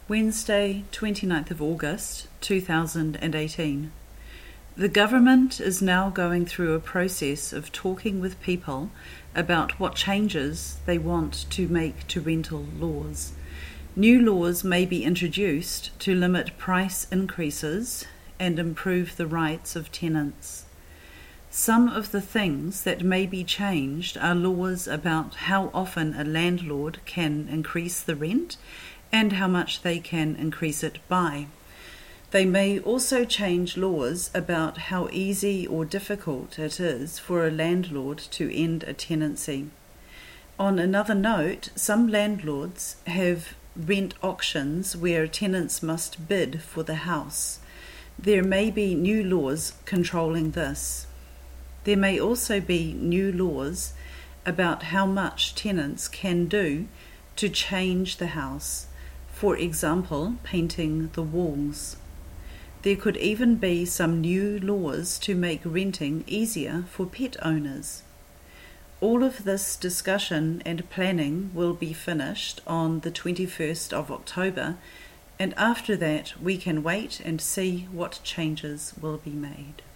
Wednesday, 29th of August 2018. The government is now going through a process of talking with people about what changes they want to make to rental laws. New laws may be introduced to limit price increases and improve the rights of tenants. Some of the things that may be changed are laws about how often a landlord can increase the rent and how much they can increase it by. They may also change laws about how easy or difficult it is for a landlord to end a tenancy. On another note, some landlords have rent auctions where tenants must bid for the house. There may be new laws controlling this. There may also be new laws about how much tenants can do to change the house, for example, painting the walls. There could even be some new laws to make renting easier for pet owners. All of this discussion and planning will be finished on the 21st of October, and after that we can wait and see what changes will be made.